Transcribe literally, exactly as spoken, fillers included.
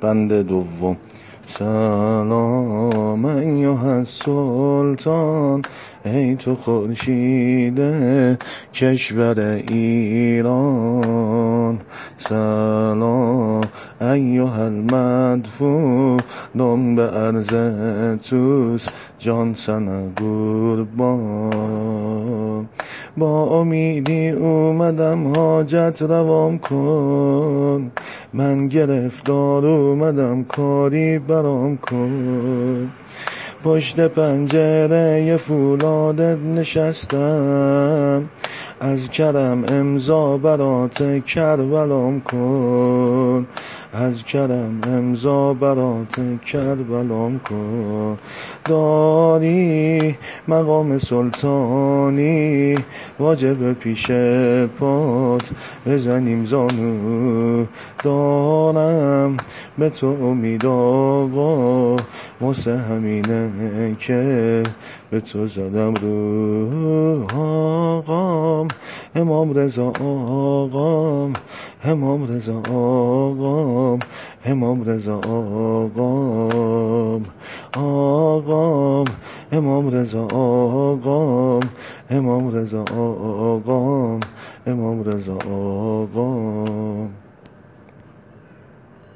بند دوم. سلام ایها السلطان، ای تو خورشید کشور ایران. سلام ایها المدفون به عرض توس، جان سنه قربان. با امیدی اومدم حاجت روام کن، من گرفتار اومدم کاری برام کن. پشت پنجره فولادت نشستم، از کرم امضا برات کربلام کن. از کرم امضا برات کربلام کن. داری مقام سلطانی، واجب پیش پات بزنیم زانو. دارم به تو امید آقا، واسه همینه که به تو زدم رو. آقام امام رضا آقام، امام رضا آقام، امام رضا آقام. آقام امام رضا آقام، امام رضا آقام، امام رضا آقام.